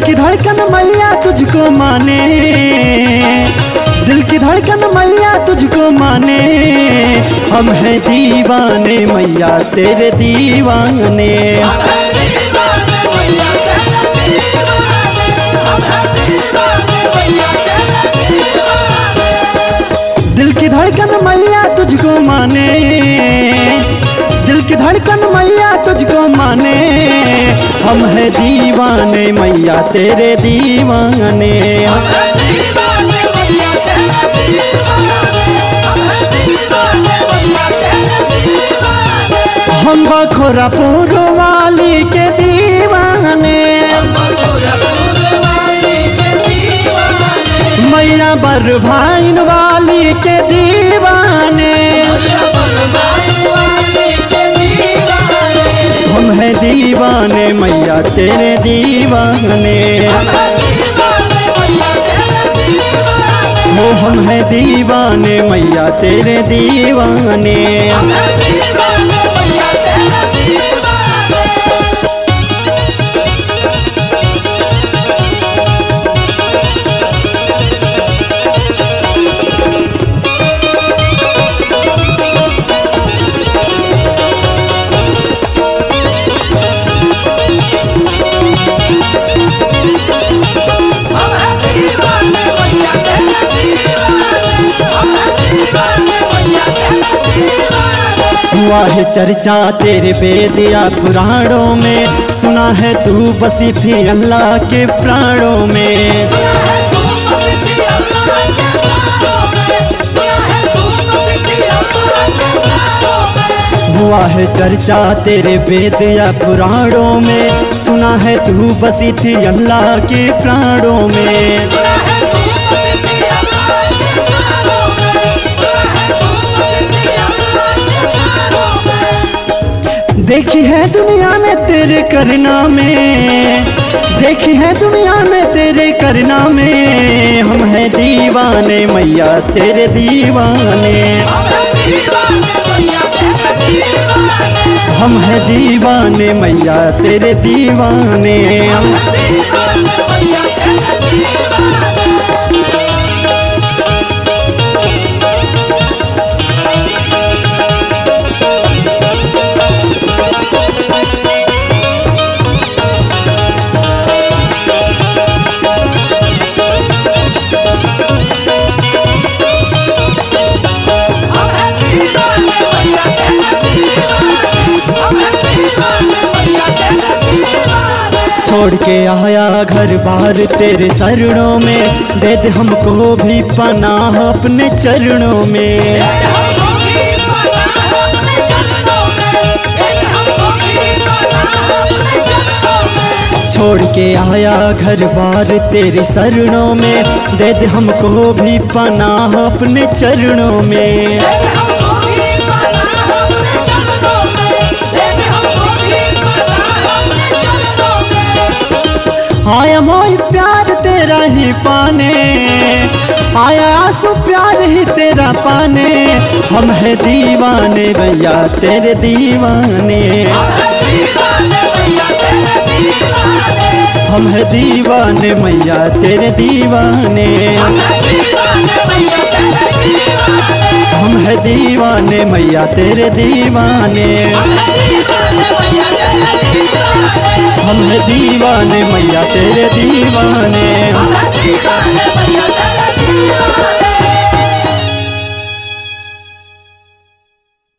की धड़कन मैया तुझको माने, दिल की धड़कन मैया तुझको माने। हम हैं दीवाने मैया तेरे दीवाने। दिल की धड़कन मैया तुझको माने, दिल की धड़कन मैया तुझको माने। हम हैं दीवाने मैया तेरे दीवाने। हम बखोरापुर वाली के दीवाने, मैया बरभाइन वाली के दीवाने। हम हैं दीवाने मैया तेरे दीवाने। हो हम हैं दीवाने मैया तेरे दीवाने। हुआ है चर्चा तेरे वेद या पुराणों में, सुना है तू बसी थी अल्लाह के प्राणों में। हुआ है चर्चा तेरे वेद या पुराणों में, सुना है तू बसी थी अल्लाह के प्राणों में। देखी है दुनिया में तेरे करना में, देखी है दुनिया में तेरे करना में। हम हैं दीवाने मैया तेरे दीवाने। हम हैं दीवाने मैया तेरे दीवाने। छोड़ के आया घर बार तेरे शरणों में, दे दे हमको भी पनाह अपने चरणों में। छोड़ के आया घर बार तेरे शरणों में, दे दे हमको भी पनाह अपने चरणों में। आया मोहित प्यार तेरा ही पाने, आया आंसू प्यार ही तेरा पाने। हम हैं दीवाने भैया तेरे दीवाने। हम हैं दीवाने मैया तेरे दीवाने। हम हैं दीवाने मैया तेरे दीवाने। हम हैं दीवाने मैया तेरे